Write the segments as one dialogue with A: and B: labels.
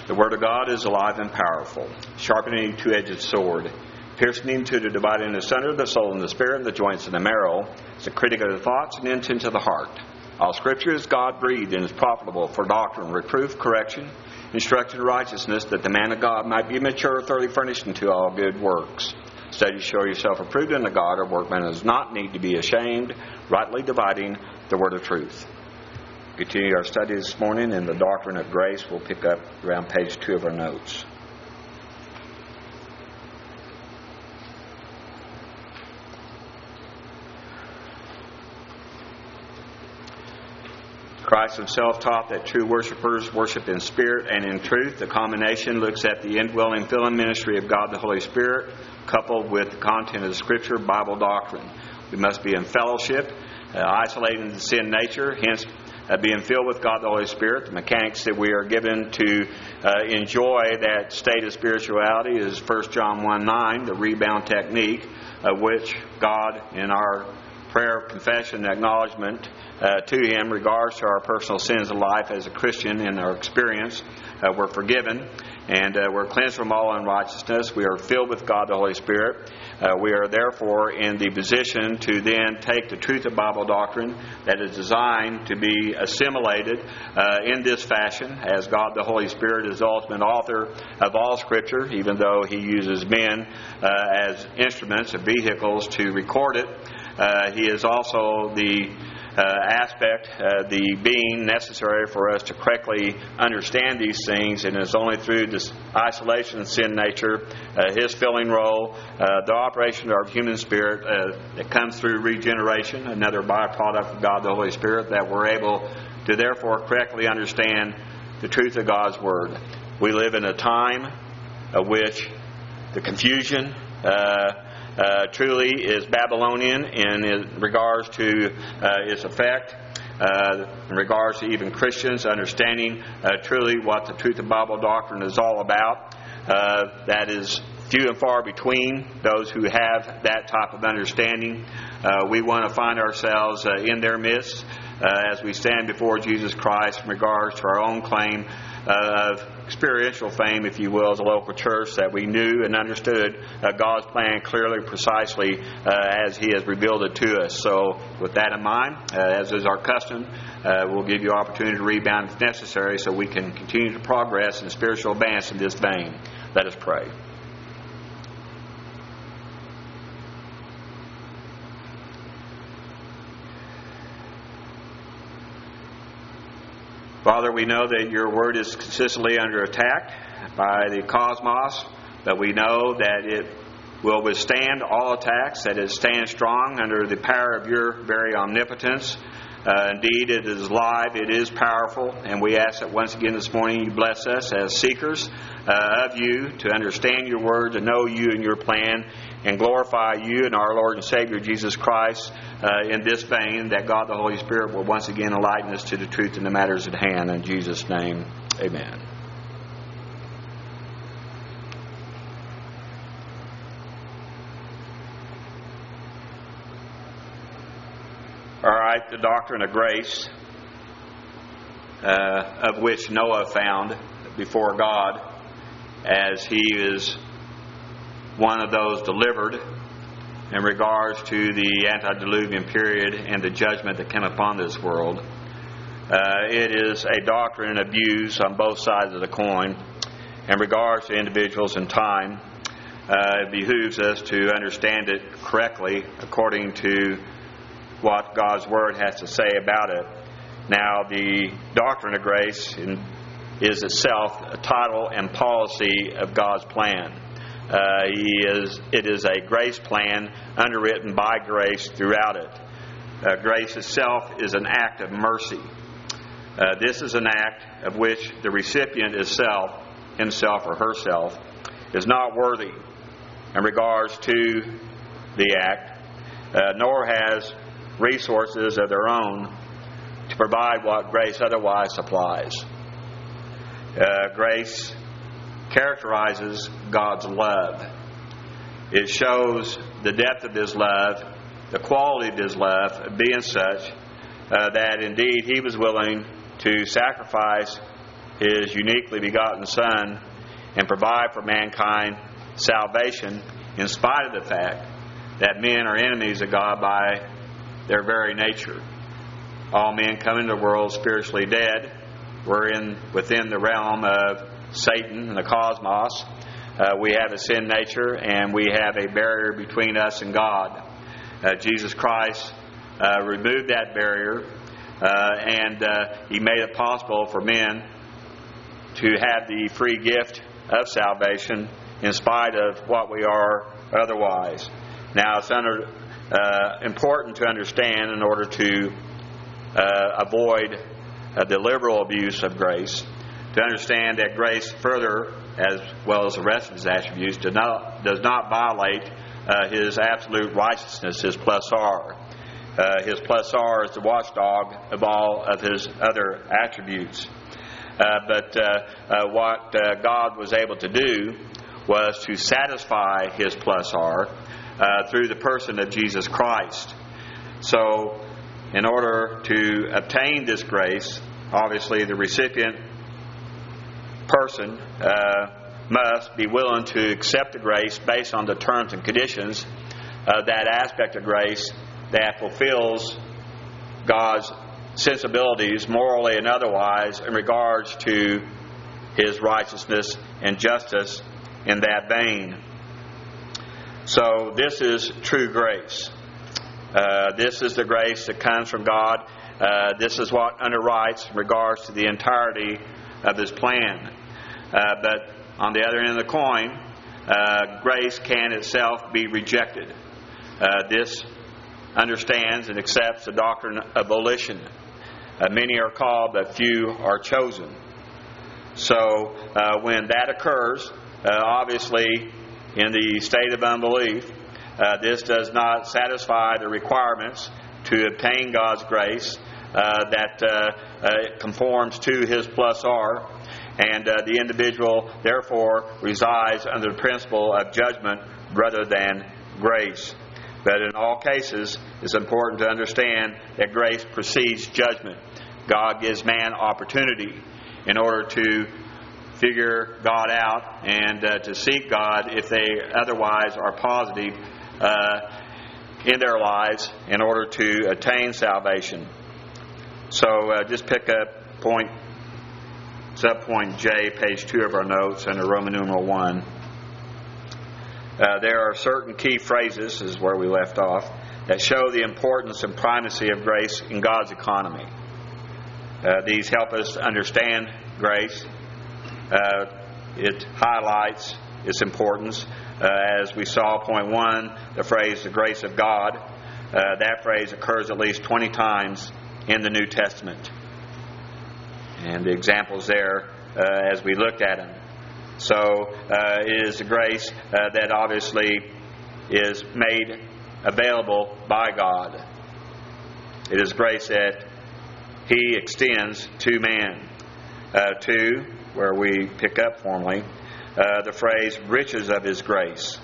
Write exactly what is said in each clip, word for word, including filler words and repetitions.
A: The Word of God is alive and powerful, sharpening a two-edged sword, piercing to the dividing asunder of the soul and the spirit and the joints and the marrow. It's a critic of the thoughts and intent of the heart. All Scripture is God-breathed and is profitable for doctrine, reproof, correction, instruction in righteousness, that the man of God might be mature, thoroughly furnished unto all good works. Study to show yourself approved unto God, a workman who does not need to be ashamed, rightly dividing the word of truth. Continue our study this morning in the doctrine of grace. We'll pick up around page two of our notes. Christ himself taught that true worshipers worship in spirit and in truth. The combination looks at the indwelling, filling ministry of God the Holy Spirit, coupled with the content of the Scripture, Bible doctrine. We must be in fellowship, uh, isolating the sin nature, hence uh, being filled with God the Holy Spirit. The mechanics that we are given to uh, enjoy that state of spirituality is First John one nine, the rebound technique, of which God, in our prayer of confession and acknowledgement uh, to Him, regards to our personal sins of life as a Christian in our experience, uh, we're forgiven and uh, we're cleansed from all unrighteousness. We are filled with God the Holy Spirit. Uh, we are therefore in the position to then take the truth of Bible doctrine that is designed to be assimilated uh, in this fashion, as God the Holy Spirit is the ultimate author of all Scripture, even though He uses men uh, as instruments or vehicles to record it. Uh, he is also the uh, aspect, uh, the being necessary for us to correctly understand these things, and it's only through this isolation of sin nature, uh, His filling role, uh, the operation of our human spirit uh, that comes through regeneration, another byproduct of God the Holy Spirit, that we're able to therefore correctly understand the truth of God's Word. We live in a time of which the confusion uh, Uh, truly is Babylonian in regards to uh, its effect, uh, in regards to even Christians understanding uh, truly what the truth of Bible doctrine is all about. Uh, that is few and far between those who have that type of understanding. Uh, we want to find ourselves uh, in their midst uh, as we stand before Jesus Christ in regards to our own claim uh, of experiential fame, if you will, as a local church, that we knew and understood uh, God's plan clearly, precisely uh, as He has revealed it to us. So with that in mind, uh, as is our custom, uh, we'll give you opportunity to rebound if necessary so we can continue to progress in spiritual advance in this vein. Let us pray. Father, we know that Your Word is consistently under attack by the cosmos, but we know that it will withstand all attacks, that it stands strong under the power of Your very omnipotence. Uh, indeed, it is live, it is powerful, and we ask that once again this morning You bless us as seekers uh, of You to understand Your Word, to know You and Your plan, and glorify You and our Lord and Savior Jesus Christ uh, in this vein, that God the Holy Spirit will once again enlighten us to the truth in the matters at hand. In Jesus' name, amen. All right, the doctrine of grace, uh, of which Noah found before God, as he is one of those delivered in regards to the antediluvian period and the judgment that came upon this world. Uh, it is a doctrine of views on both sides of the coin in regards to individuals and time. Uh, it behooves us to understand it correctly according to what God's Word has to say about it. Now, the doctrine of grace is itself a title and policy of God's plan. Uh, he is, it is a grace plan underwritten by grace throughout it. Uh, grace itself is an act of mercy. Uh, this is an act of which the recipient itself, himself or herself, is not worthy in regards to the act, uh, nor has resources of their own to provide what grace otherwise supplies. Uh, grace characterizes God's love. It shows the depth of His love, the quality of His love being such uh, that indeed He was willing to sacrifice His uniquely begotten Son and provide for mankind salvation in spite of the fact that men are enemies of God by their very nature. All men come into the world spiritually dead. We're in within the realm of Satan and the cosmos. Uh, we have a sin nature, and we have a barrier between us and God. Uh, Jesus Christ uh, removed that barrier, uh, and uh, He made it possible for men to have the free gift of salvation in spite of what we are otherwise. Now, it's under, uh, important to understand in order to uh, avoid uh, the liberal abuse of grace, to understand that grace further, as well as the rest of His attributes, does not, does not violate uh, His absolute righteousness, His plus R. Uh, his plus R is the watchdog of all of His other attributes. Uh, but uh, uh, what uh, God was able to do was to satisfy His plus R uh, through the person of Jesus Christ. So, in order to obtain this grace, obviously the recipient person uh, must be willing to accept the grace based on the terms and conditions of that aspect of grace that fulfills God's sensibilities, morally and otherwise, in regards to His righteousness and justice in that vein. So this is true grace. Uh, this is the grace that comes from God. Uh, this is what underwrites in regards to the entirety of His plan. Uh, but on the other end of the coin, uh, grace can itself be rejected. Uh, this understands and accepts the doctrine of volition. Uh, many are called, but few are chosen. So uh, when that occurs, uh, obviously in the state of unbelief, uh, this does not satisfy the requirements to obtain God's grace uh, that uh, uh, conforms to His plus R, and uh, the individual therefore resides under the principle of judgment rather than grace. But in all cases, it's important to understand that grace precedes judgment. God gives man opportunity in order to figure God out and uh, to seek God if they otherwise are positive uh, in their lives in order to attain salvation. So uh, just pick up point, subpoint J, page two of our notes under Roman numeral one. Uh, there are certain key phrases, this is where we left off, that show the importance and primacy of grace in God's economy. Uh, these help us understand grace. Uh, it highlights its importance. Uh, as we saw, point one, the phrase, the grace of God. Uh, that phrase occurs at least twenty times in the New Testament. And the examples there uh, as we looked at them. So uh, it is a grace uh, that obviously is made available by God. It is grace that He extends to man. Uh, two, where we pick up formally, uh, the phrase riches of His grace.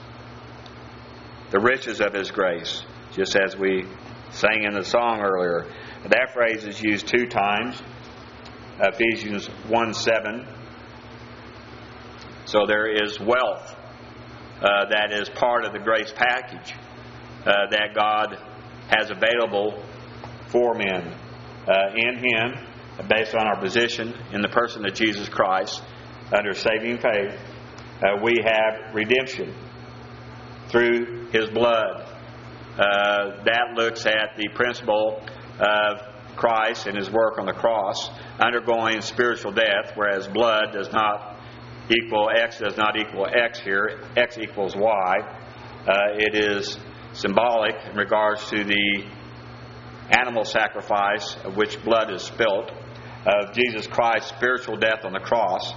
A: The riches of His grace, just as we sang in the song earlier. That phrase is used two times. Ephesians one seven. So there is wealth uh, that is part of the grace package uh, that God has available for men. Uh, in Him, based on our position in the person of Jesus Christ, under saving faith, uh, we have redemption through His blood. Uh, that looks at the principle of Christ and His work on the cross, undergoing spiritual death, whereas blood does not equal X does not equal X here. X equals Y. Uh, it is symbolic in regards to the animal sacrifice of which blood is spilt, of Jesus Christ's spiritual death on the cross,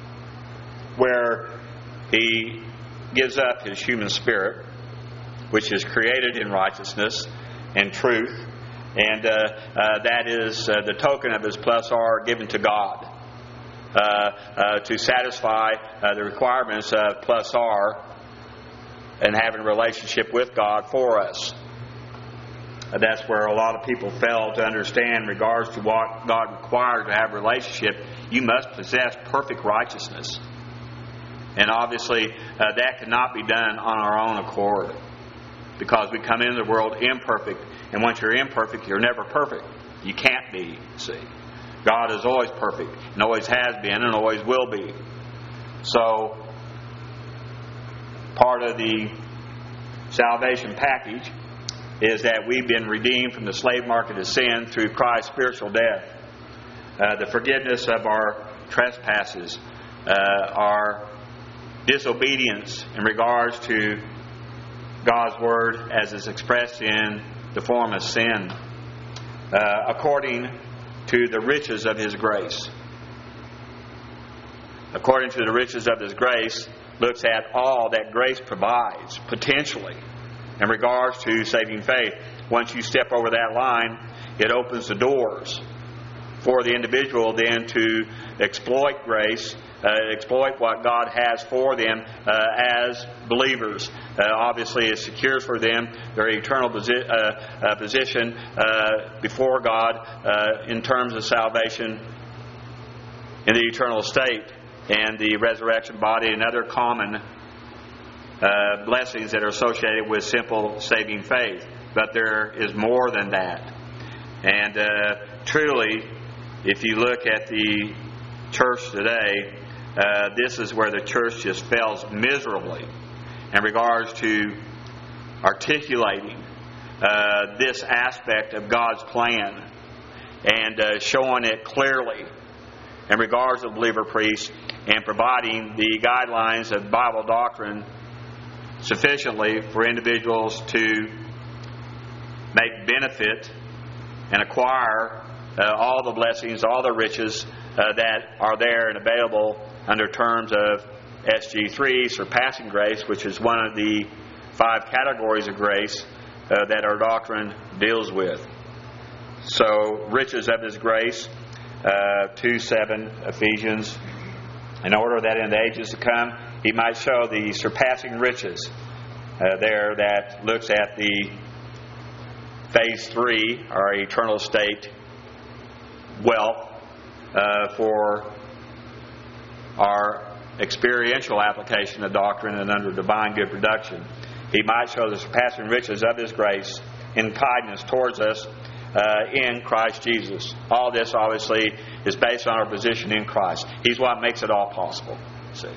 A: where He gives up His human spirit, which is created in righteousness and truth, and uh, uh, that is uh, the token of His plus R given to God. Uh, uh, to satisfy uh, the requirements of plus R and having a relationship with God for us. Uh, that's where a lot of people fail to understand in regards to what God required to have a relationship. you must possess perfect righteousness. And obviously, uh, that cannot be done on our own accord, because we come into the world imperfect, and once you're imperfect, you're never perfect. You can't be, see. God is always perfect, and always has been, and always will be. So, part of the salvation package is that we've been redeemed from the slave market of sin through Christ's spiritual death. Uh, the forgiveness of our trespasses, uh, our disobedience in regards to God's Word as is expressed in the form of sin, uh, according to the riches of His grace. According to the riches of His grace, looks at all that grace provides, potentially, in regards to saving faith. Once you step over that line, it opens the doors for the individual then to exploit grace, uh, exploit what God has for them uh, as believers. Uh, obviously, it secures for them their eternal posi- uh, uh, position uh, before God uh, in terms of salvation in the eternal state and the resurrection body and other common uh, blessings that are associated with simple saving faith. But there is more than that. And uh, truly, if you look at the church today, uh, this is where the church just fails miserably in regards to articulating uh, this aspect of God's plan and uh, showing it clearly in regards to the believer priest and providing the guidelines of Bible doctrine sufficiently for individuals to make benefit and acquire uh, all the blessings, all the riches uh, that are there and available under terms of S G three, surpassing grace, which is one of the five categories of grace uh, that our doctrine deals with. So, riches of His grace, uh, two seven, Ephesians, in order that in the ages to come He might show the surpassing riches uh, there that looks at the phase three, our eternal state wealth uh, for our experiential application of doctrine and under divine good production. He might show the surpassing riches of His grace in kindness towards us uh, in Christ Jesus. All this obviously is based on our position in Christ. He's what makes it all possible. See?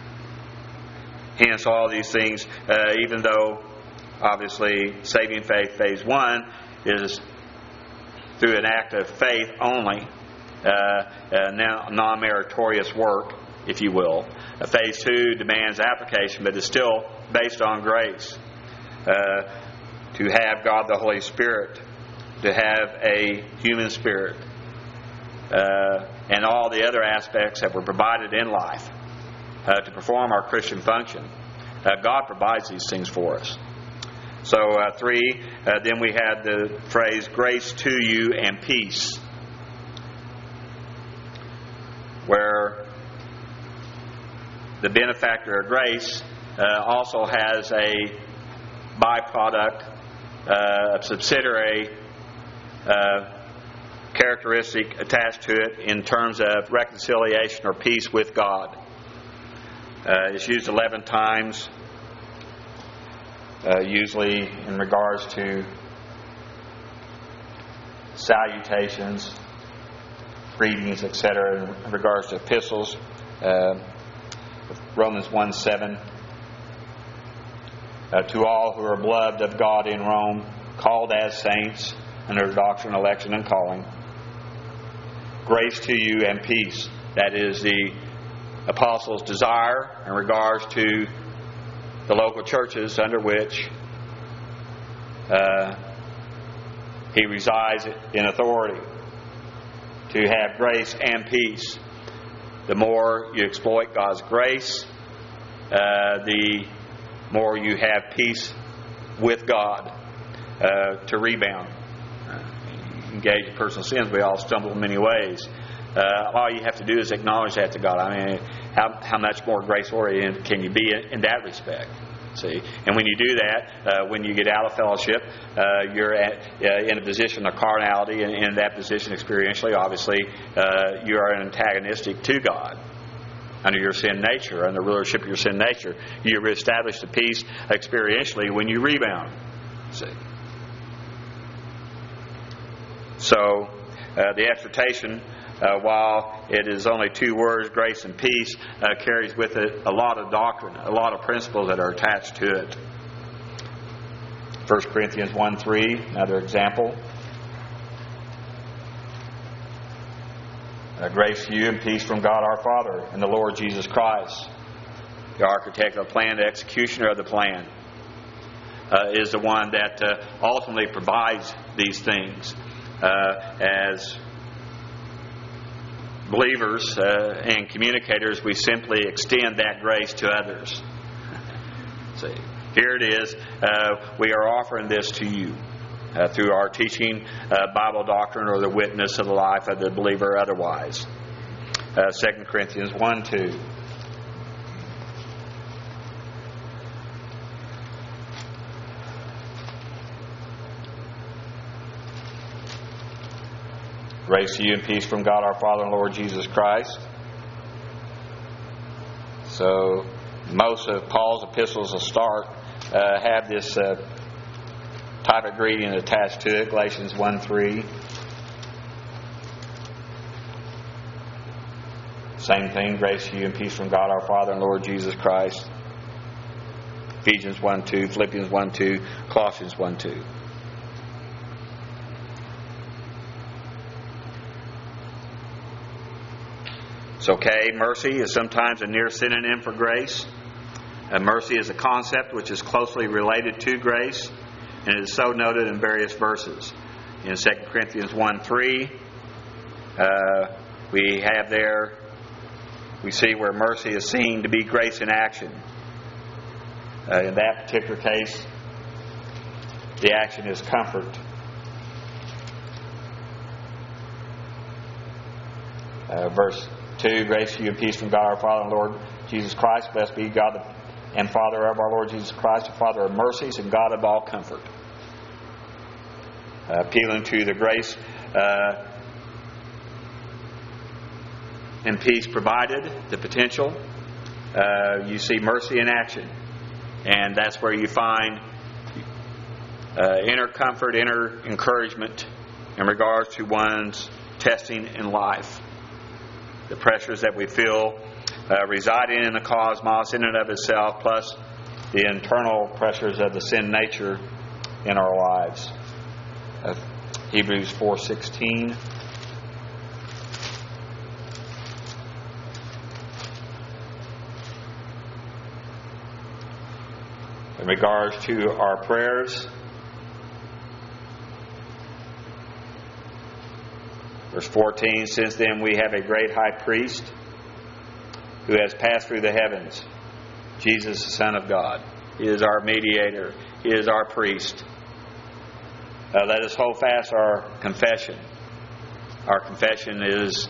A: Hence all these things, uh, even though obviously saving faith phase one is through an act of faith only, uh, uh, now non-meritorious work, if you will. Uh, phase two demands application, but is still based on grace. Uh, to have God the Holy Spirit, to have a human spirit, uh, and all the other aspects that were provided in life uh, to perform our Christian function. Uh, God provides these things for us. So uh, three, uh, then we had the phrase grace to you and peace, where the benefactor of grace uh, also has a byproduct, uh, a subsidiary uh, characteristic attached to it in terms of reconciliation or peace with God. Uh, it's used eleven times, uh, usually in regards to salutations, greetings, et cetera, in regards to epistles. Uh, Romans one seven. Uh, to all who are beloved of God in Rome, called as saints under doctrine, election, and calling. Grace to you and peace. That is the apostles' desire in regards to the local churches under which uh, he resides in authority. To have grace and peace. The more you exploit God's grace, uh, the more you have peace with God uh, to rebound. Uh, engage in personal sins. We all stumble in many ways. Uh, all you have to do is acknowledge that to God. I mean, how, how much more grace-oriented can you be in, in that respect? See, and when you do that, uh, when you get out of fellowship, uh, you're at, uh, in a position of carnality, and in that position experientially, obviously, uh, you are antagonistic to God. Under your sin nature, under the rulership of your sin nature, you reestablish the peace experientially when you rebound. See, so uh, the exhortation, Uh, while it is only two words, grace and peace, uh, carries with it a lot of doctrine, a lot of principles that are attached to it. First Corinthians one three, another example. Uh, grace to you and peace from God our Father and the Lord Jesus Christ. The architect of the plan, the executioner of the plan, uh, is the one that uh, ultimately provides these things. Uh, as believers uh, and communicators, we simply extend that grace to others. See, here it is. Uh, we are offering this to you uh, through our teaching uh, Bible doctrine or the witness of the life of the believer otherwise. Uh, Second Corinthians one two. Grace to you and peace from God our Father and Lord Jesus Christ. So, most of Paul's epistles to start uh, have this uh, type of greeting attached to it. Galatians one three. Same thing. Grace to you and peace from God our Father and Lord Jesus Christ. Ephesians one two, Philippians one two, Colossians one two. It's okay. Mercy is sometimes a near synonym for grace. Uh, mercy is a concept which is closely related to grace, and it is so noted in various verses. In Second Corinthians one three, uh, we have there, we see where mercy is seen to be grace in action. Uh, in that particular case, the action is comfort. Uh, verse two, grace to you and peace from God our Father and Lord Jesus Christ. Blessed be God and Father of our Lord Jesus Christ, the Father of mercies and God of all comfort. Uh, appealing to the grace uh, and peace provided, the potential. Uh, you see mercy in action. And that's where you find uh, inner comfort, inner encouragement in regards to one's testing in life. The pressures that we feel uh, residing in the cosmos in and of itself, plus the internal pressures of the sin nature in our lives. Uh, Hebrews four sixteen. In regards to our prayers, verse fourteen, since then we have a great high priest who has passed through the heavens, Jesus the Son of God. He is our mediator. He is our priest. Uh, let us hold fast our confession. Our confession is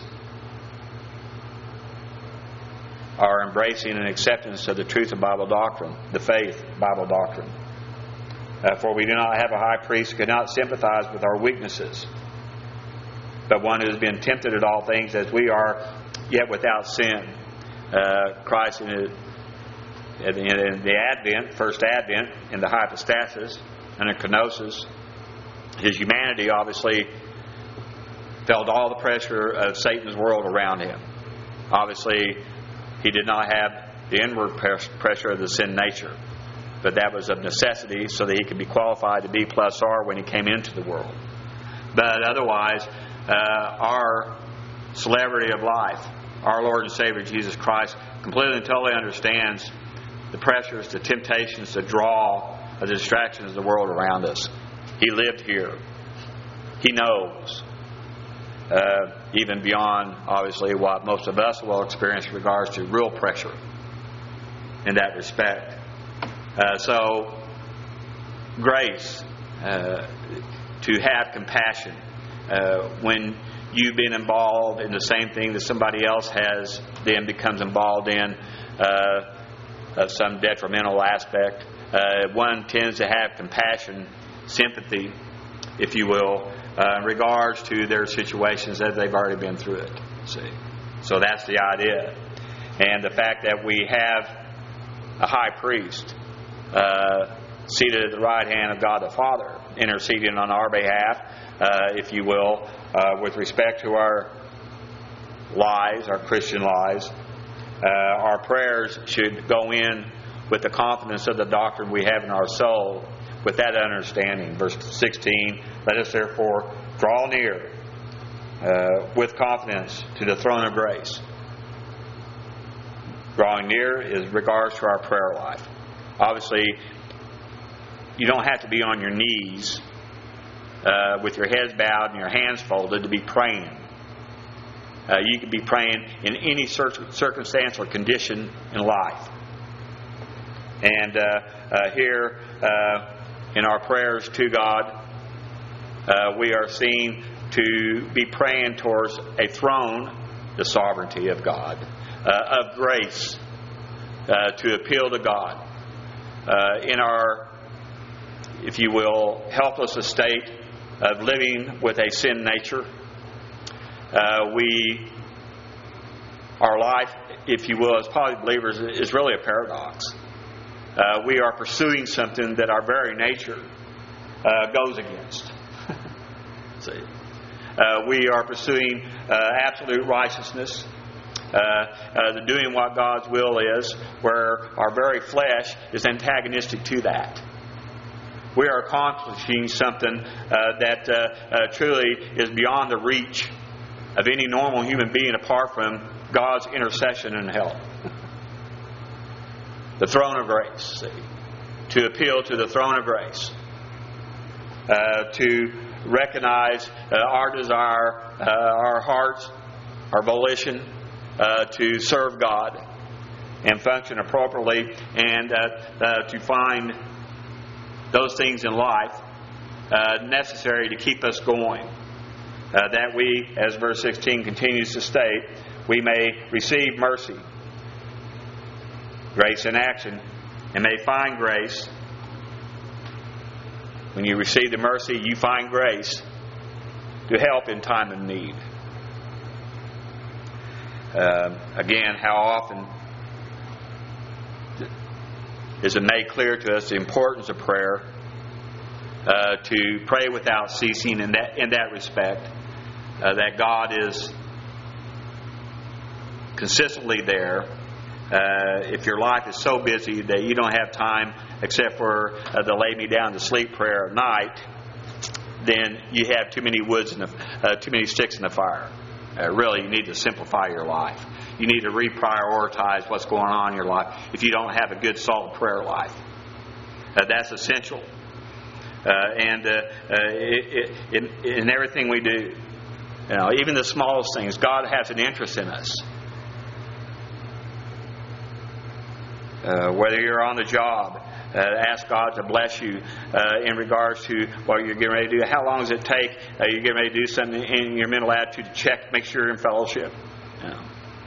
A: our embracing and acceptance of the truth of Bible doctrine, the faith Bible doctrine. Uh, for we do not have a high priest who cannot sympathize with our weaknesses, but one who has been tempted at all things as we are, yet without sin. Uh, Christ in the, in the Advent, first Advent, in the hypostasis and in kenosis, his humanity obviously felt all the pressure of Satan's world around him. Obviously, he did not have the inward pressure of the sin nature, but that was of necessity so that he could be qualified to be plus R when he came into the world. But otherwise, uh, our celebrity of life, our Lord and Savior Jesus Christ, completely and totally understands the pressures, the temptations, the draw, the distractions of the world around us. He lived here. He knows. Uh, even beyond, obviously, what most of us will experience in regards to real pressure in that respect. Uh, so, grace, uh, to have compassion. Uh, when you've been involved in the same thing that somebody else has then becomes involved in, uh, of some detrimental aspect. Uh, one tends to have compassion, sympathy, if you will, uh, in regards to their situations as they've already been through it. See, so that's the idea, and the fact that we have a high priest uh, seated at the right hand of God the Father, interceding on our behalf, uh, if you will, uh, with respect to our lives, our Christian lives. Uh, our prayers should go in with the confidence of the doctrine we have in our soul, with that understanding. Verse sixteen, let us therefore draw near uh, with confidence to the throne of grace. Drawing near is regards to our prayer life. Obviously, you don't have to be on your knees uh, with your heads bowed and your hands folded to be praying. Uh, you can be praying in any cir- circumstance or condition in life. And uh, uh, here uh, in our prayers to God, uh, we are seen to be praying towards a throne, the sovereignty of God, uh, of grace, uh, to appeal to God. Uh, in our, if you will, helpless estate of living with a sin nature, uh, we, our life, if you will, as probably believers, is really a paradox. Uh, we are pursuing something that our very nature uh, goes against. See, uh, we are pursuing uh, absolute righteousness, uh, uh, the doing what God's will is, where our very flesh is antagonistic to that. We are accomplishing something uh, that uh, uh, truly is beyond the reach of any normal human being apart from God's intercession and help. The throne of grace, see, to appeal to the throne of grace, uh, to recognize uh, our desire, uh, our hearts, our volition uh, to serve God and function appropriately, and uh, uh, to find those things in life uh, necessary to keep us going. Uh, that we, as verse sixteen continues to state, we may receive mercy, grace in action, and may find grace. When you receive the mercy, you find grace to help in time of need. Uh, again, how often is it made clear to us the importance of prayer, uh, to pray without ceasing in that in that respect, uh, that God is consistently there. Uh, if your life is so busy that you don't have time except for uh, the lay me down to sleep prayer at night, then you have too many woods and uh, too many sticks in the fire. Uh, really, you need to simplify your life. You need to reprioritize what's going on in your life if you don't have a good, solid prayer life. Uh, that's essential. Uh, and uh, uh, it, it, in, in everything we do, you know, even the smallest things, God has an interest in us. Uh, whether you're on the job, uh, ask God to bless you uh, in regards to what you're getting ready to do. How long does it take? Uh, you're getting ready to do something in your mental attitude to check, make sure you're in fellowship, you know,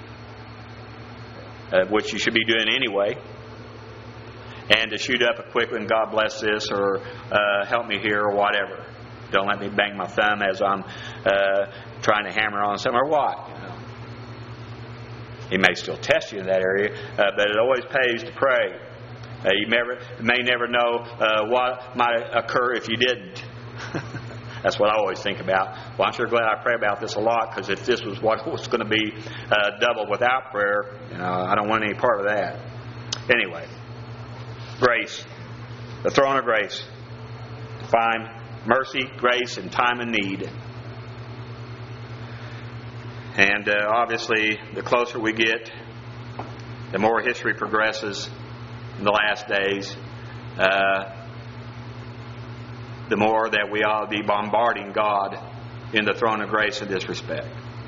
A: uh, which you should be doing anyway. And to shoot up a quick one, God bless this, or uh, help me here, or whatever. Don't let me bang my thumb as I'm uh, trying to hammer on something, or what. You know. He may still test you in that area, uh, but it always pays to pray. Uh, you never, may never know uh, what might occur if you didn't. That's what I always think about. Well, I'm sure glad I pray about this a lot, because if this was what was going to be uh, double without prayer, you know, I don't want any part of that. Anyway, grace, the throne of grace, to find mercy, grace, in time of need. And uh, obviously, the closer we get, the more history progresses in the last days, uh, the more that we ought to be bombarding God in the throne of grace in this respect.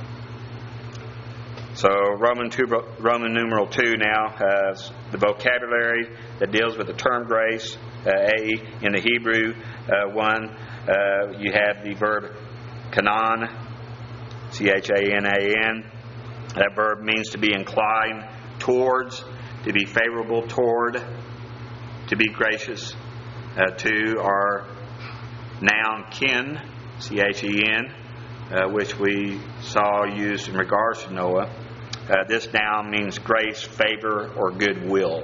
A: So Roman two, Roman numeral two now has the vocabulary that deals with the term grace. Uh, A, in the Hebrew uh, one, uh, you have the verb chanan, C H A N A N. That verb means to be inclined towards, to be favorable toward, to be gracious. Uh, two are noun kin, C H E N, uh, which we saw used in regards to Noah. Uh, this noun means grace, favor, or goodwill.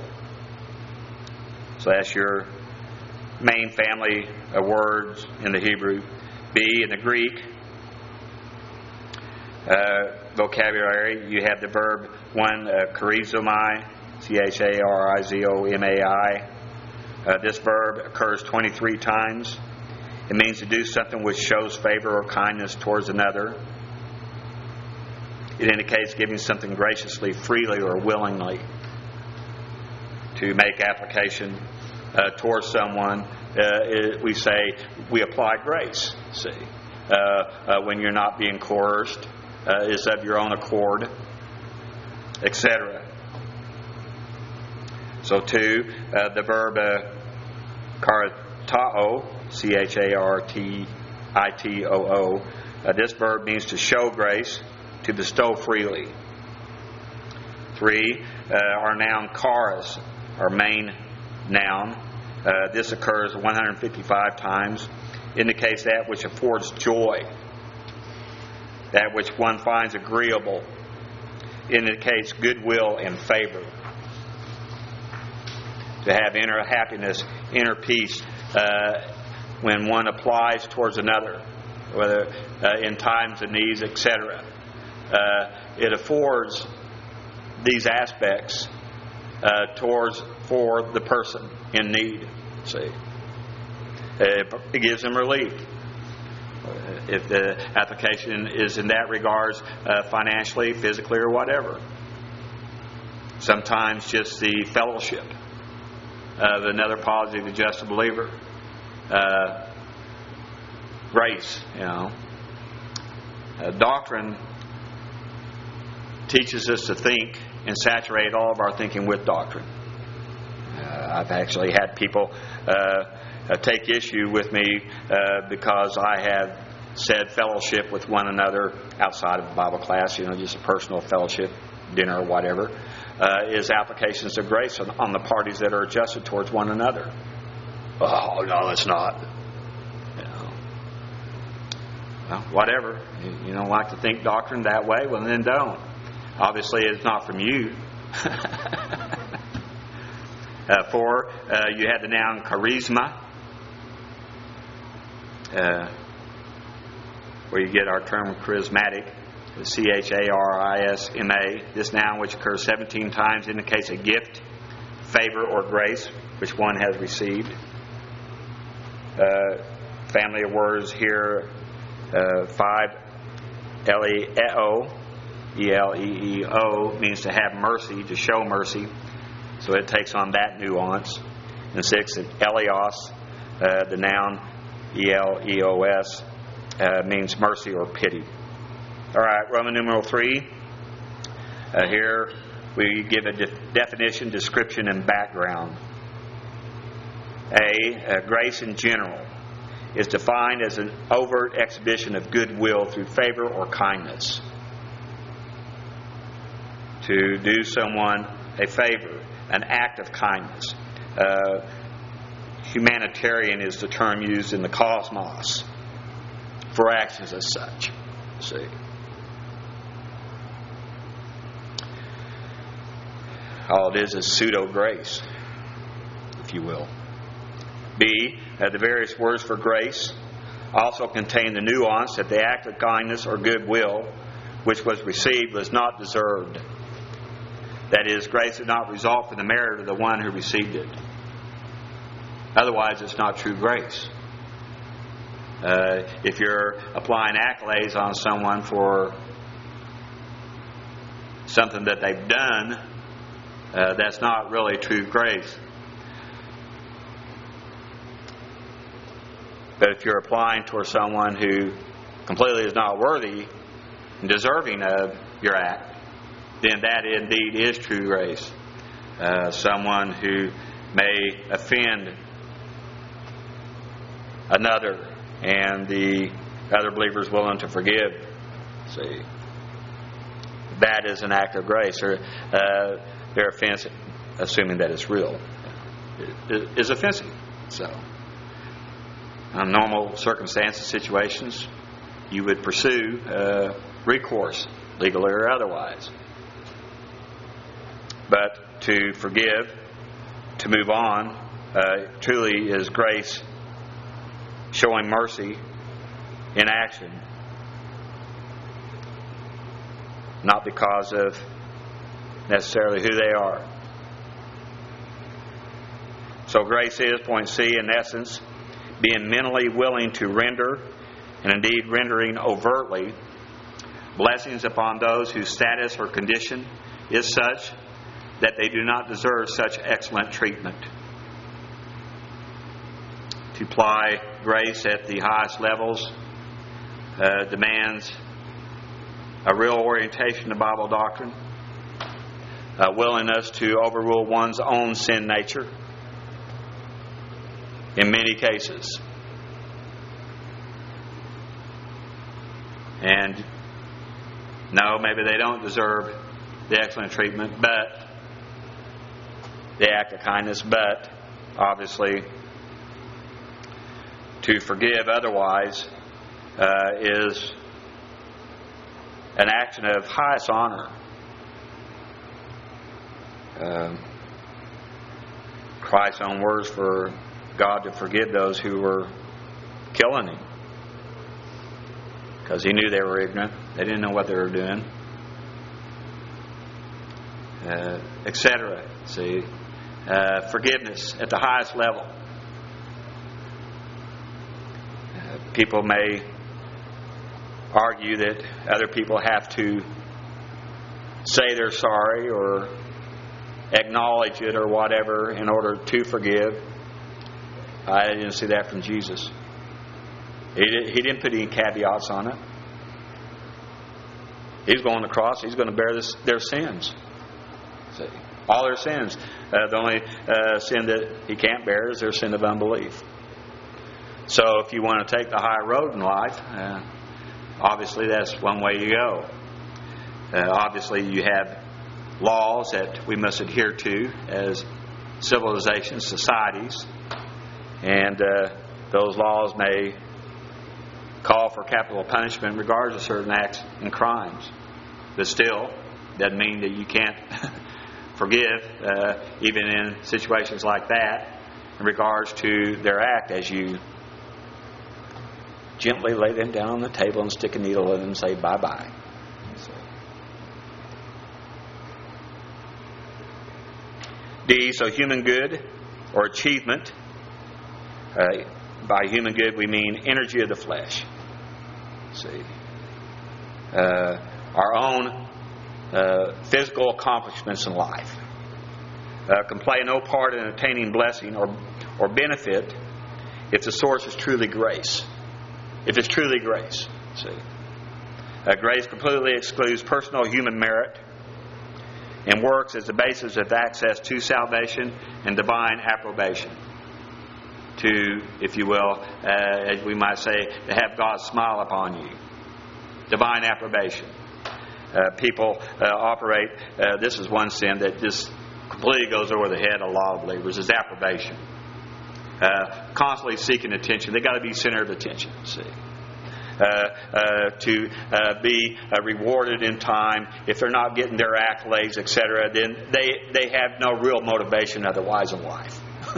A: So that's your main family of words in the Hebrew. B, in the Greek uh, vocabulary, you have the verb one, uh, charizomai, C H A R I Z O M A I. Uh, this verb occurs twenty-three times. It means to do something which shows favor or kindness towards another. It indicates giving something graciously, freely, or willingly. To make application uh, towards someone, uh, it, we say we apply grace. See, uh, uh, when you're not being coerced, uh, is of your own accord, et cetera. So, two, uh, the verb uh, charitoo, C H A R T I T O O. Uh, this verb means to show grace, to bestow freely. Three, uh, our noun charis, our main noun. Uh, this occurs one hundred fifty-five times. Indicates that which affords joy, that which one finds agreeable. Indicates goodwill and favor. To have inner happiness, inner peace uh, when one applies towards another, whether uh, in times of needs, et cetera. Uh, it affords these aspects uh, towards for the person in need. See, it, it gives them relief. If the application is in that regards, uh, financially, physically, or whatever. Sometimes just the fellowship of another positive, just a believer. Uh, grace, you know. Uh, doctrine teaches us to think and saturate all of our thinking with doctrine. Uh, I've actually had people uh, uh, take issue with me uh, because I have said fellowship with one another outside of Bible class, you know, just a personal fellowship, dinner or whatever, uh, is applications of grace on, on the parties that are adjusted towards one another. Oh, no, it's not. You know. Well, whatever. You, you don't like to think doctrine that way? Well, then don't. Obviously, it's not from you. uh, four, uh, you had the noun charisma, uh, where you get our term charismatic, C H A R I S M A. This noun, which occurs seventeen times, indicates a gift, favor, or grace which one has received. Uh, family of words here, uh, five, Eleo, E L E E O, means to have mercy, to show mercy. So it takes on that nuance. And six, Elios, uh, the noun, E L E O S, uh, means mercy or pity. All right, Roman numeral three. Uh, here we give a de- definition, description, and background. A, uh, grace in general is defined as an overt exhibition of goodwill through favor or kindness. To do someone a favor, an act of kindness. Uh, humanitarian is the term used in the cosmos for actions as such. See. All it is is pseudo-grace, if you will. B, uh, the various words for grace also contain the nuance that the act of kindness or goodwill which was received was not deserved. That is, grace did not result from the merit of the one who received it. Otherwise, it's not true grace. Uh, if you're applying accolades on someone for something that they've done, uh, that's not really true grace. But if you're applying toward someone who completely is not worthy and deserving of your act, then that indeed is true grace. Uh, someone who may offend another and the other believer is willing to forgive. See, that is an act of grace. Or uh, their offense assuming that it's real, is offensive. So, in normal circumstances, situations, you would pursue uh, recourse, legally or otherwise. But to forgive, to move on, uh, truly is grace showing mercy in action, not because of necessarily who they are. So grace is, point C, in essence, being mentally willing to render, and indeed rendering overtly, blessings upon those whose status or condition is such that they do not deserve such excellent treatment. To apply grace at the highest levels uh, demands a real orientation to Bible doctrine, a willingness to overrule one's own sin nature in many cases. And no, maybe they don't deserve the excellent treatment, but the act of kindness, but obviously to forgive otherwise uh, is an action of highest honor. Uh, Christ's own words for God to forgive those who were killing Him, because He knew they were ignorant. They didn't know what they were doing, uh, et cetera. See, uh, forgiveness at the highest level. Uh, people may argue that other people have to say they're sorry or acknowledge it or whatever in order to forgive. I didn't see that from Jesus. He, did, he didn't put any caveats on it. He's going to the cross. He's going to bear this, their sins. See, all their sins. Uh, the only uh, sin that He can't bear is their sin of unbelief. So if you want to take the high road in life, uh, obviously that's one way you go. Uh, obviously you have laws that we must adhere to as civilizations, societies, and uh, those laws may call for capital punishment regardless of certain acts and crimes. But still, doesn't mean that you can't forgive, uh, even in situations like that, in regards to their act, as you gently lay them down on the table and stick a needle in them and say bye-bye. So. D, so human good or achievement. Uh, by human good we mean energy of the flesh. See, uh, our own uh, physical accomplishments in life uh, can play no part in attaining blessing or or benefit if the source is truly grace. If it's truly grace, see, uh, grace completely excludes personal human merit and works as the basis of access to salvation and divine approbation. To, if you will, uh, as we might say, to have God smile upon you. Divine approbation. Uh, people uh, operate, uh, this is one sin that just completely goes over the head of a lot of believers, is approbation. Uh, constantly seeking attention. They've got to be center of attention, see. Uh, uh, to uh, be uh, rewarded in time. If they're not getting their accolades, et cetera, then they, they have no real motivation otherwise in life.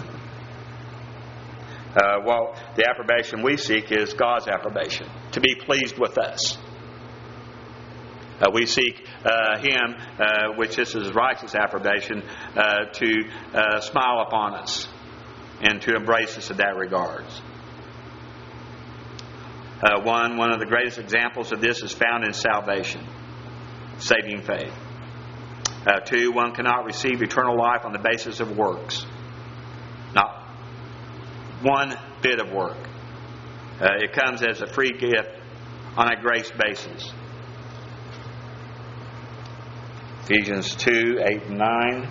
A: Uh, well, the approbation we seek is God's approbation, to be pleased with us. Uh, we seek uh, Him, uh, which is His righteous approbation, uh, to uh, smile upon us and to embrace us in that regards. Uh, one, one of the greatest examples of this is found in salvation, saving faith. Uh, two, one cannot receive eternal life on the basis of works. Not one bit of work. Uh, it comes as a free gift on a grace basis. Ephesians two, eight and nine.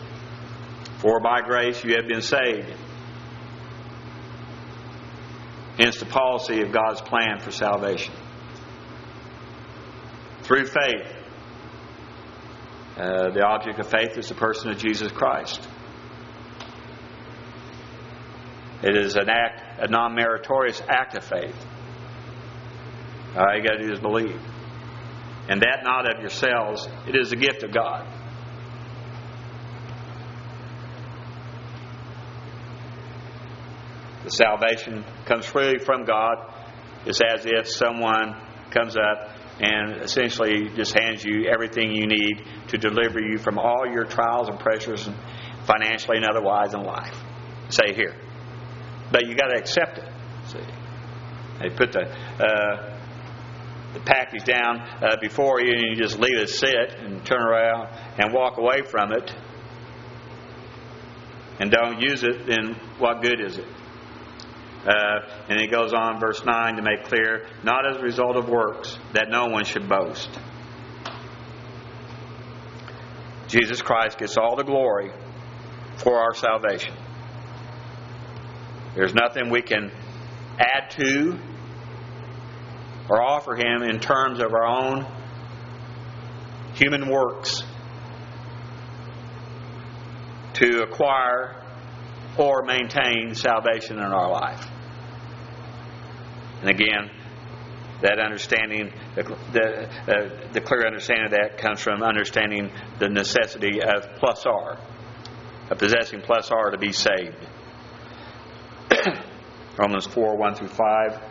A: For by grace you have been saved, And it's the policy of God's plan for salvation. Through faith. Uh, the object of faith is the person of Jesus Christ. It is an act, a non-meritorious act of faith. All you got to do is believe. And that not of yourselves, it is a gift of God. The salvation comes freely from God. It's as if someone comes up and essentially just hands you everything you need to deliver you from all your trials and pressures, and financially and otherwise in life. Say, here. But you got to accept it. See, they put the uh, the package down uh, before you, and you just leave it sit and turn around and walk away from it, and don't use it. Then what good is it? Uh, and it goes on, verse nine, to make clear, not as a result of works, that no one should boast. Jesus Christ gets all the glory for our salvation. There's nothing we can add to or offer Him in terms of our own human works to acquire or maintain salvation in our life. And again, that understanding, the, the, uh, the clear understanding of that comes from understanding the necessity of plus R, of possessing plus R to be saved. Romans four, one through five.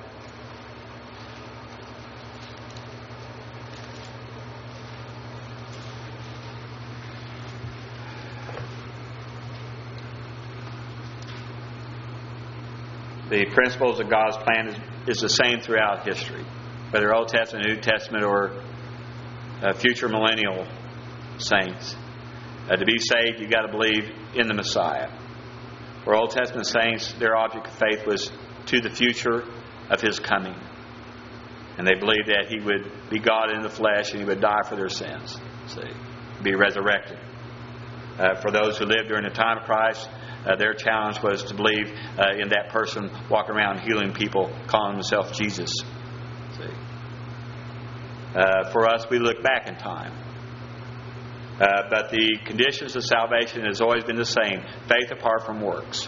A: The principles of God's plan is, is the same throughout history, whether Old Testament, New Testament, or uh, future millennial saints. Uh, to be saved, you've got to believe in the Messiah. For Old Testament saints, their object of faith was to the future of His coming. And they believed that He would be God in the flesh and He would die for their sins. See, be resurrected. Uh, for those who lived during the time of Christ, Uh, their challenge was to believe uh, in that person walking around healing people, calling himself Jesus. See? Uh, for us, we look back in time. Uh, but the conditions of salvation has always been the same. Faith apart from works.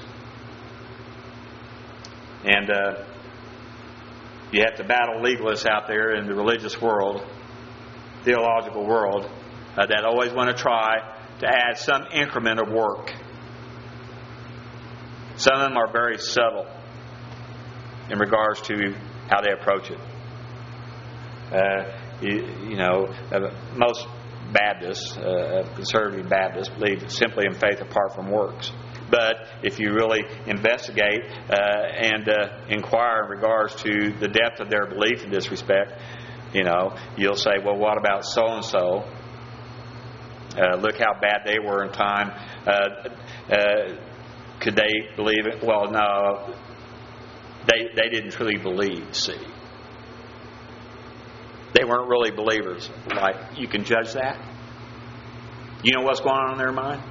A: And uh, you have to battle legalists out there in the religious world, theological world, uh, that always want to try to add some increment of work. Some of them are very subtle in regards to how they approach it. Uh, you, you know, uh, most Baptists, uh, conservative Baptists, believe simply in faith apart from works. But if you really investigate uh, and uh, inquire in regards to the depth of their belief in this respect, you know, you'll say, well, what about so and so? Look how bad they were in time. Uh, uh, Could they believe it? Well, no. They they didn't truly believe, see. They weren't really believers. Like, you can judge that? You know what's going on in their mind?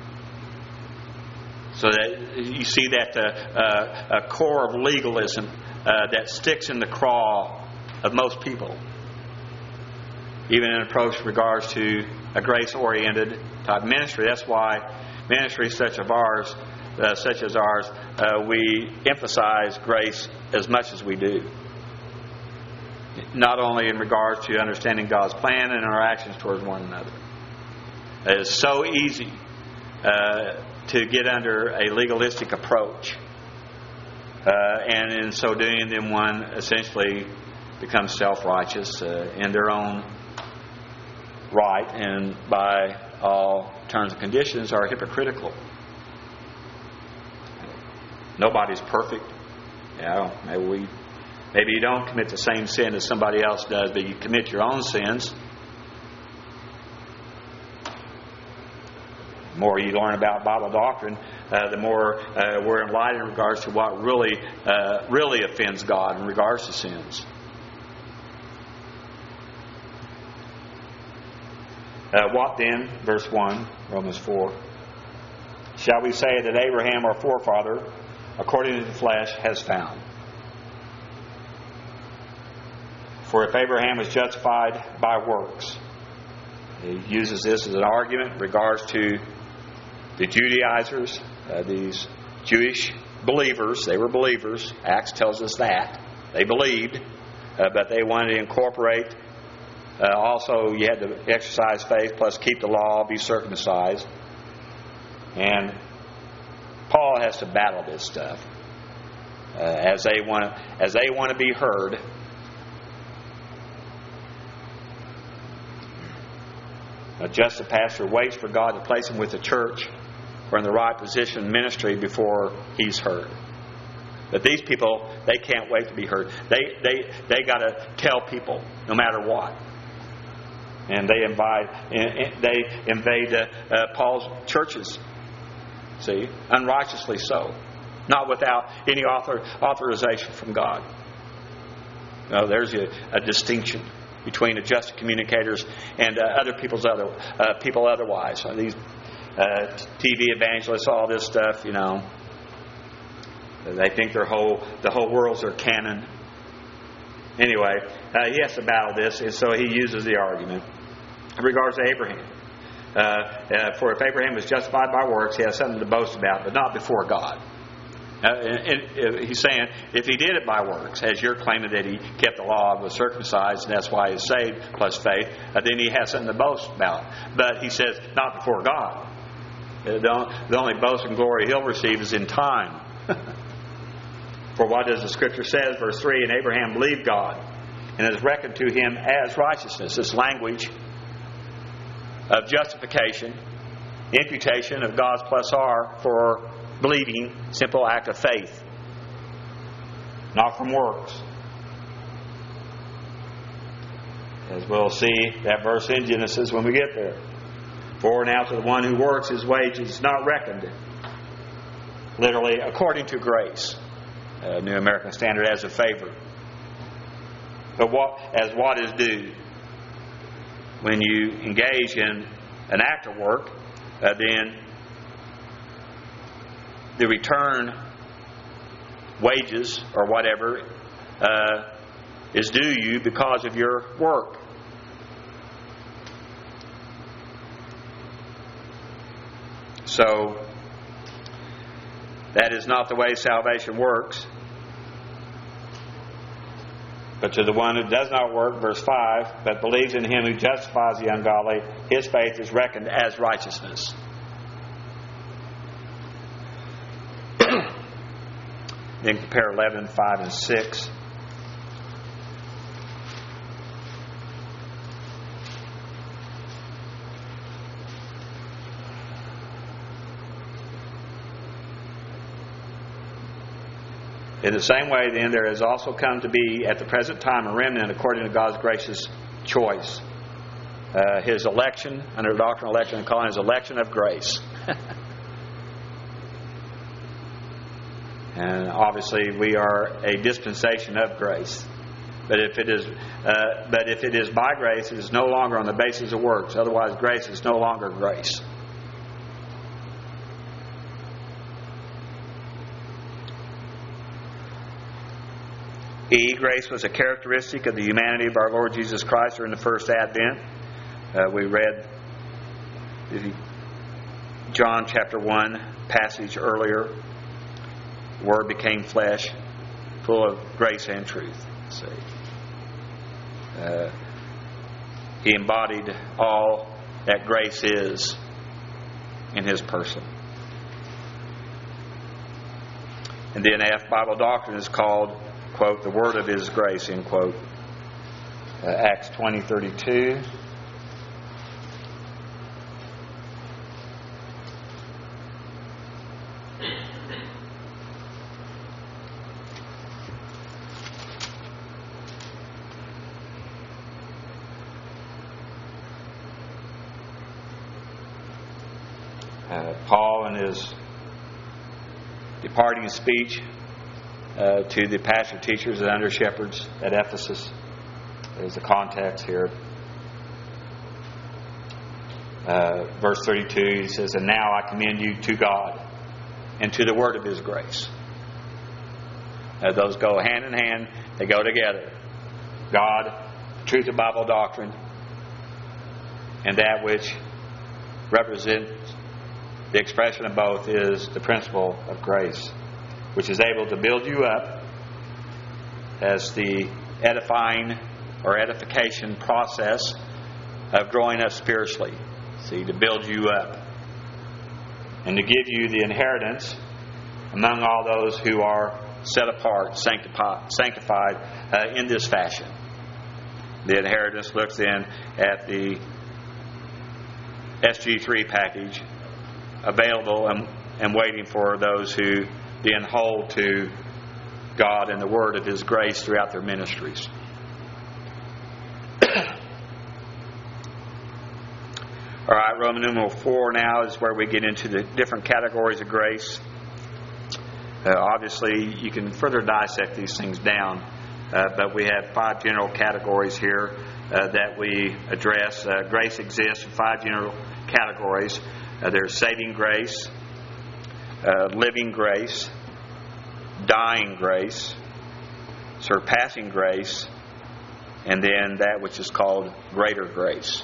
A: So that you see that uh, uh, a core of legalism uh, that sticks in the craw of most people. Even in approach in regards to a grace-oriented type ministry. That's why ministry such as ours Uh, such as ours, uh, we emphasize grace as much as we do. Not only in regards to understanding God's plan and our actions towards one another. It is so easy uh, to get under a legalistic approach. Uh, and in so doing, then one essentially becomes self-righteous uh, in their own right, and by all terms and conditions are hypocritical. Nobody's perfect. You know, maybe we, maybe you don't commit the same sin as somebody else does, but you commit your own sins. The more you learn about Bible doctrine, uh, the more uh, we're enlightened in regards to what really, uh, really offends God in regards to sins. Uh, what then, verse one, Romans four, shall we say that Abraham, our forefather, according to the flesh, has found? For if Abraham was justified by works, he uses this as an argument in regards to the Judaizers, uh, these Jewish believers. They were believers. Acts tells us that. They believed, uh, but they wanted to incorporate. Uh, also, you had to exercise faith, plus keep the law, be circumcised. And Paul has to battle this stuff uh, as they want as they want to be heard. A just pastor waits for God to place him with the church or in the right position in ministry before he's heard. But these people, they can't wait to be heard. They they they got to tell people no matter what. And they invite they invade uh, uh, Paul's churches. See, unrighteously so, not without any author, authorization from God. No, there's a, a distinction between adjusted communicators and uh, other people's other uh, people otherwise. Uh, these uh, T V evangelists, all this stuff, you know, they think their whole the whole world's their canon. Anyway, uh, he has to battle this, and so he uses the argument in regards to Abraham. Uh, uh, for if Abraham was justified by works, he has something to boast about, but not before God. Uh, and, and, uh, he's saying if he did it by works, as you're claiming that he kept the law, was circumcised, and that's why he's saved, plus faith, uh, then he has something to boast about. But he says, not before God. Uh, the, the only boast and glory he'll receive is in time. For what does the Scripture says, verse three, and Abraham believed God, and it is reckoned to him as righteousness. This language of justification, imputation of God's plus R for believing, simple act of faith, not from works. As we'll see that verse in Genesis when we get there. For now to the one who works, his wage is not reckoned, literally, according to grace. Uh, New American Standard, as a favor. But what as what is due. When you engage in an act of work, uh, then the return wages or whatever uh, is due you because of your work. So that is not the way salvation works. But to the one who does not work, verse five, but believes in him who justifies the ungodly, his faith is reckoned as righteousness. Then compare eleven, five, and six. In the same way, then, there has also come to be at the present time a remnant according to God's gracious choice. Uh, his election, under the doctrine of election, and calling his election of grace. And obviously, we are a dispensation of grace. But if it is, uh, but if it is by grace, it is no longer on the basis of works. Otherwise, grace is no longer grace. E. Grace was a characteristic of the humanity of our Lord Jesus Christ during the first advent. Uh, we read the John chapter one passage earlier. The Word became flesh, full of grace and truth. See, uh, He embodied all that grace is in His person. And then F. Bible doctrine is called, quote, the word of His grace, end quote. Uh, Acts twenty thirty-two. Uh, Paul in his departing speech uh, to the pastor teachers and under shepherds at Ephesus. There's the context here. Uh, verse thirty-two, he says, and now I commend you to God and to the word of His grace. Uh, those go hand in hand. They go together. God truth of Bible doctrine, and that which represents the expression of both is the principle of grace, which is able to build you up as the edifying or edification process of growing up spiritually. See, to build you up and to give you the inheritance among all those who are set apart, sanctified, sanctified uh, in this fashion. The inheritance looks then at the S G three package available and, and waiting for those who then hold to God and the word of His grace throughout their ministries. All right, Roman numeral four now is where we get into the different categories of grace. Uh, obviously, you can further dissect these things down, uh, but we have five general categories here uh, that we address. Uh, grace exists in five general categories. Uh, there's saving grace, uh, living grace, dying grace, surpassing grace, and then that which is called greater grace.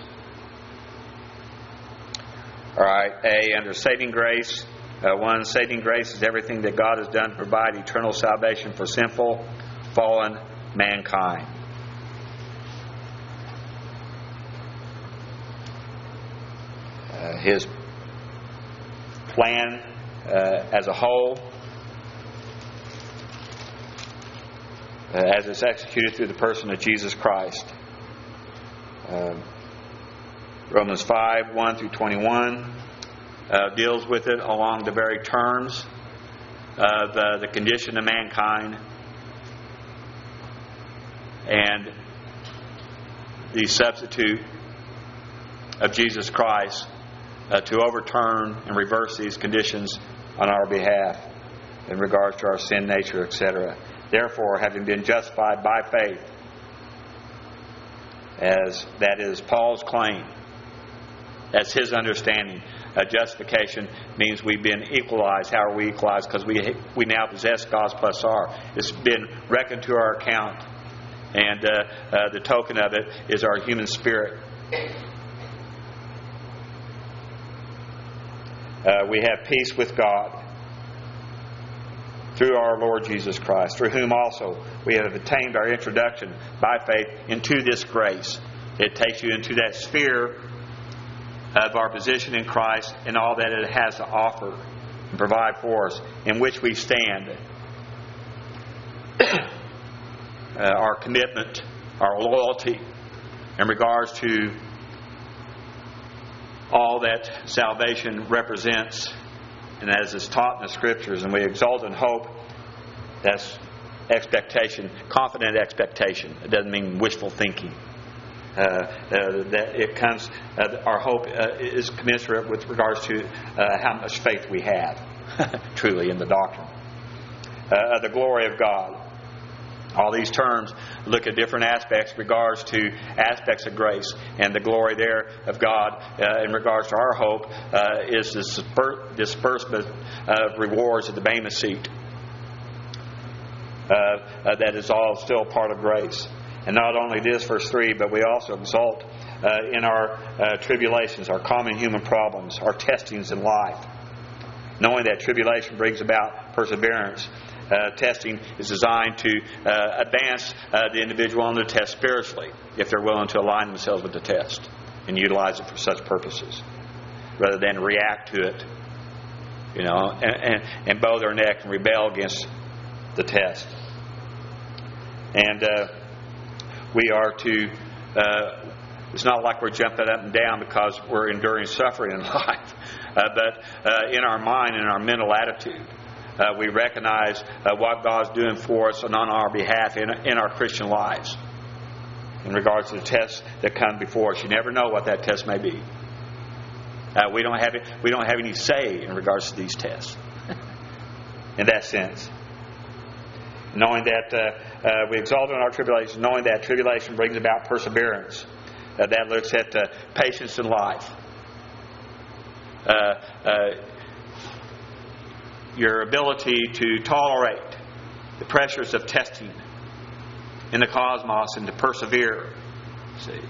A: All right, A, under saving grace, uh, one, saving grace is everything that God has done to provide eternal salvation for sinful, fallen mankind. Uh, his plan uh, as a whole, uh, as it's executed through the person of Jesus Christ. Uh, Romans five, one through twenty-one uh, deals with it along the very terms of uh, the condition of mankind and the substitute of Jesus Christ uh, to overturn and reverse these conditions on our behalf in regards to our sin nature, et cetera. Therefore, having been justified by faith, as that is Paul's claim, that's his understanding. Uh, justification means we've been equalized. How are we equalized? Because we we now possess God's plus R. It's been reckoned to our account. And uh, uh, the token of it is our human spirit. Uh, we have peace with God through our Lord Jesus Christ, through whom also we have attained our introduction by faith into this grace. It takes you into that sphere of our position in Christ and all that it has to offer and provide for us, in which we stand. uh, our commitment, our loyalty in regards to all that salvation represents, and as is taught in the Scriptures, and we exalt in hope. That's expectation, confident expectation. It doesn't mean wishful thinking. Uh, uh, that it comes. Uh, our hope uh, is commensurate with regards to uh, how much faith we have, truly, in the doctrine. Uh, the glory of God. All these terms look at different aspects, regards to aspects of grace, and the glory there of God uh, in regards to our hope uh, is the disbursement of rewards at the Bema seat. Uh, uh, that is all still part of grace. And not only this, verse three, but we also exult uh, in our uh, tribulations, our common human problems, our testings in life. Knowing that tribulation brings about perseverance. Uh, testing is designed to uh, advance uh, the individual on the test spiritually, if they're willing to align themselves with the test and utilize it for such purposes, rather than react to it, you know, and, and, and bow their neck and rebel against the test. And uh, we are to, uh, it's not like we're jumping up and down because we're enduring suffering in life, uh, but uh, in our mind and our mental attitude, uh, we recognize uh, what God's doing for us and on our behalf in, in our Christian lives in regards to the tests that come before us. You never know what that test may be. Uh, we don't have it, we don't have any say in regards to these tests in that sense. Knowing that uh, uh, we exalt in our tribulation, knowing that tribulation brings about perseverance. Uh, that looks at uh, patience in life. Uh, uh, your ability to tolerate the pressures of testing in the cosmos and to persevere See?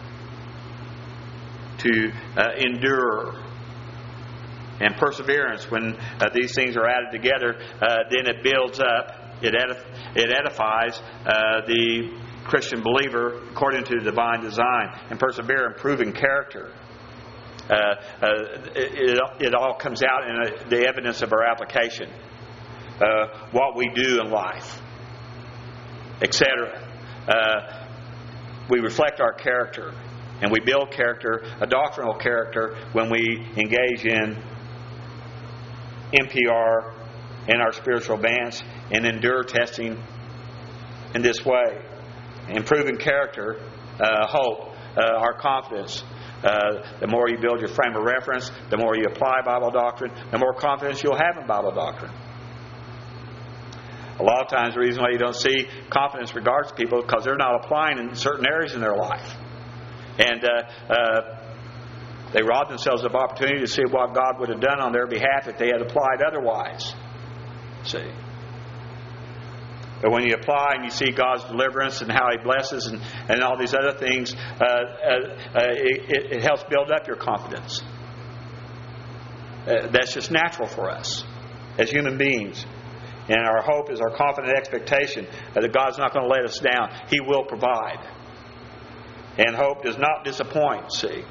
A: To uh, endure. And perseverance, when uh, these things are added together, uh, then it builds up, it, edif- it edifies uh, the Christian believer according to divine design. And persevere in proving character. Uh, uh, it, it, it all comes out in a, the evidence of our application. Uh, what we do in life, et cetera. Uh, we reflect our character. And we build character, a doctrinal character, when we engage in N P R and our spiritual advance and endure testing in this way. Improving character, uh, hope, uh, our confidence. Uh, the more you build your frame of reference, the more you apply Bible doctrine, the more confidence you'll have in Bible doctrine. A lot of times the reason why you don't see confidence in regards to people is because they're not applying in certain areas in their life. And uh, uh, they rob themselves of opportunity to see what God would have done on their behalf if they had applied otherwise. See? But when you apply and you see God's deliverance and how He blesses and, and all these other things, uh, uh, uh, it, it helps build up your confidence. Uh, that's just natural for us as human beings. And our hope is our confident expectation that God's not going to let us down. He will provide. And hope does not disappoint, see.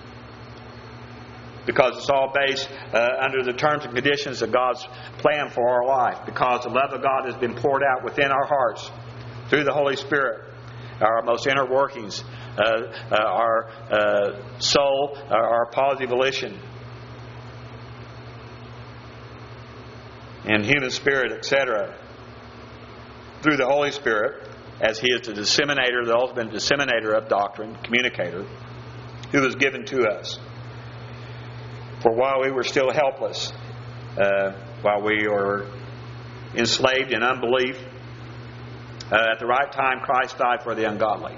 A: Because it's all based uh, under the terms and conditions of God's plan for our life. Because the love of God has been poured out within our hearts through the Holy Spirit. Our most inner workings, uh, uh, our uh, soul, our, our positive volition, and human spirit, et cetera. Through the Holy Spirit, as He is the disseminator, the ultimate disseminator of doctrine, communicator, who is given to us. For while we were still helpless, uh, while we were enslaved in unbelief, uh, at the right time Christ died for the ungodly.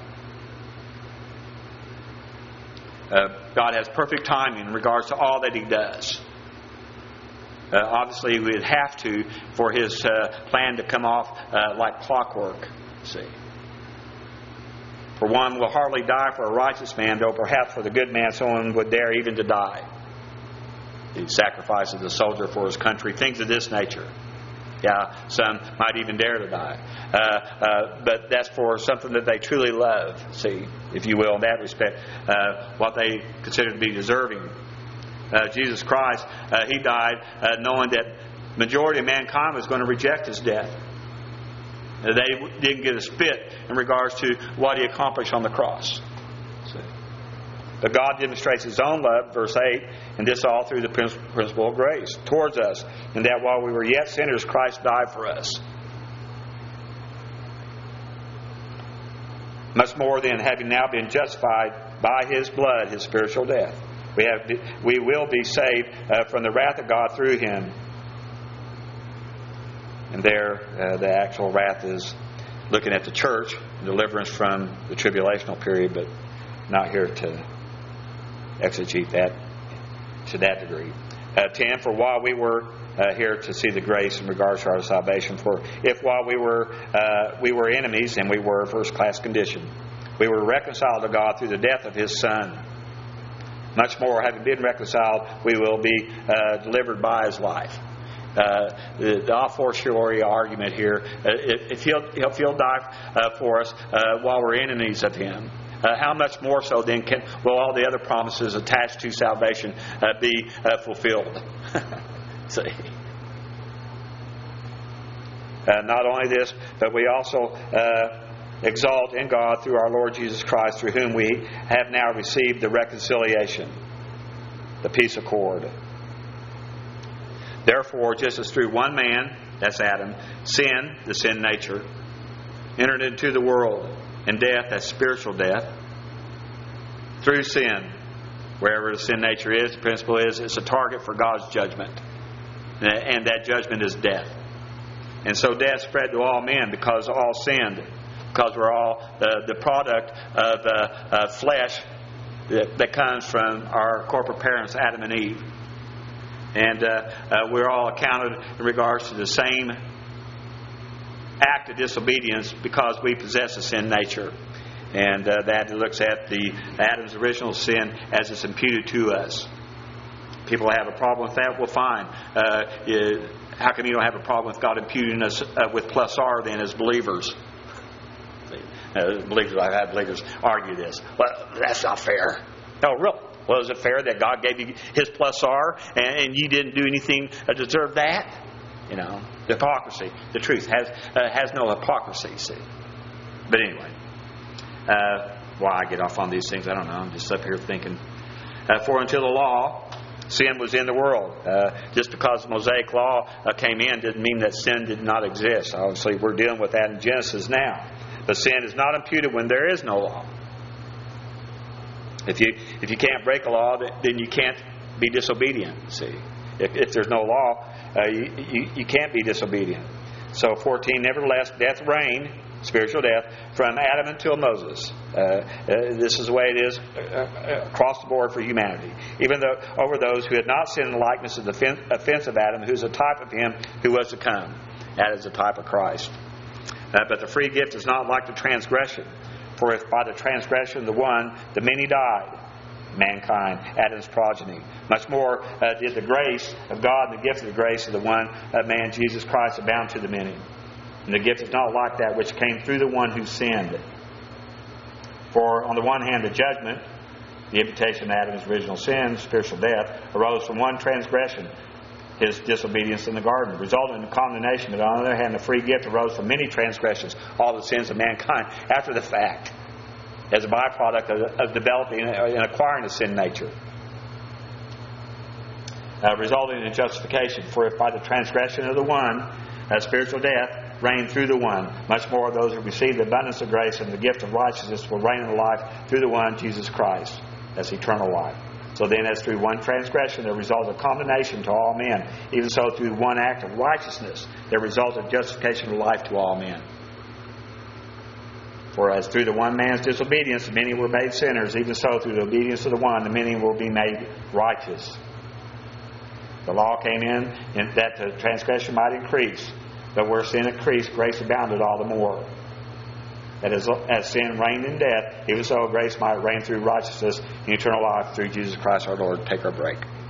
A: Uh, God has perfect timing in regards to all that He does. Uh, obviously, we'd have to for His uh, plan to come off uh, like clockwork. See, for one will hardly die for a righteous man, though perhaps for the good man someone would dare even to die. He sacrifices a soldier for his country, things of this nature. Yeah, some might even dare to die. Uh, uh, but that's for something that they truly love, see, if you will, in that respect, uh, what they consider to be deserving. Uh, Jesus Christ, uh, He died uh, knowing that majority of mankind was going to reject His death. Uh, they didn't get a spit in regards to what He accomplished on the cross. See. But God demonstrates His own love, verse eight, and this all through the principle of grace towards us, in that while we were yet sinners, Christ died for us. Much more than having now been justified by His blood, His spiritual death, we have we will be saved uh, from the wrath of God through Him. And there, uh, the actual wrath is looking at the church, deliverance from the tribulational period, but not here to exegete that to that degree. Uh, ten, for while we were uh, here to see the grace in regards to our salvation, for if while we were uh, we were enemies, and we were first class condition, we were reconciled to God through the death of His Son. Much more, having been reconciled, we will be uh, delivered by His life. Uh, the, the a fortiori argument here, uh, if he'll, if he'll die uh, for us uh, while we're enemies of Him, Uh, how much more so then can will all the other promises attached to salvation uh, be uh, fulfilled? See, uh, not only this, but we also uh, exalt in God through our Lord Jesus Christ, through whom we have now received the reconciliation, the peace accord. Therefore, just as through one man, that's Adam, sin, the sin nature, entered into the world, and death, that's spiritual death. Through sin, wherever the sin nature is, the principle is it's a target for God's judgment. And that judgment is death. And so death spread to all men because all sinned. Because we're all the, the product of uh, uh, flesh that, that comes from our corporate parents, Adam and Eve. And uh, uh, we're all accounted in regards to the same act of disobedience because we possess a sin nature. And uh, that looks at the Adam's original sin as it's imputed to us. People have a problem with that. Well, fine. Uh, it, how come you don't have a problem with God imputing us uh, with plus R then as believers? Uh, believers, I've had believers argue this. Well, that's not fair. No, really. Well, is it fair that God gave you His plus R and, and you didn't do anything to deserve that? You know, the hypocrisy. The truth has uh, has no hypocrisy. See, but anyway, uh, why I get off on these things, I don't know. I'm just up here thinking. Uh, For until the law, sin was in the world. Uh, just because the Mosaic law uh, came in didn't mean that sin did not exist. Obviously, we're dealing with that in Genesis now. But sin is not imputed when there is no law. If you if you can't break a law, then you can't be disobedient. See, if, if there's no law, uh, you, you you can't be disobedient. So fourteen, nevertheless, death reigned, spiritual death, from Adam until Moses. Uh, uh, this is the way it is uh, across the board for humanity. Even though over those who had not sinned in the likeness of the offense of Adam, who is a type of him who was to come. That is a type of Christ. Uh, but the free gift is not like the transgression. For if by the transgression of the one, the many died, mankind, Adam's progeny, much more uh, did the grace of God and the gift of the grace of the one uh, man, Jesus Christ, abound to the many. And the gift is not like that which came through the one who sinned. For on the one hand, the judgment, the imputation of Adam's original sin, spiritual death, arose from one transgression, his disobedience in the garden, resulting in condemnation. But on the other hand, the free gift arose from many transgressions, all the sins of mankind, after the fact, as a byproduct of, of developing and acquiring a sin nature. Uh, resulting in justification. For if by the transgression of the one, uh, spiritual death reigned through the one, much more those who receive the abundance of grace and the gift of righteousness will reign in life through the one, Jesus Christ. That's eternal life. So then, as through one transgression there resulted condemnation to all men, even so through one act of righteousness there resulted justification of life to all men. For as through the one man's disobedience many were made sinners, even so through the obedience of the one the many will be made righteous. The law came in, in that the transgression might increase, but where sin increased, grace abounded all the more. That as, as sin reigned in death, even so grace might reign through righteousness and eternal life through Jesus Christ our Lord. Take our break.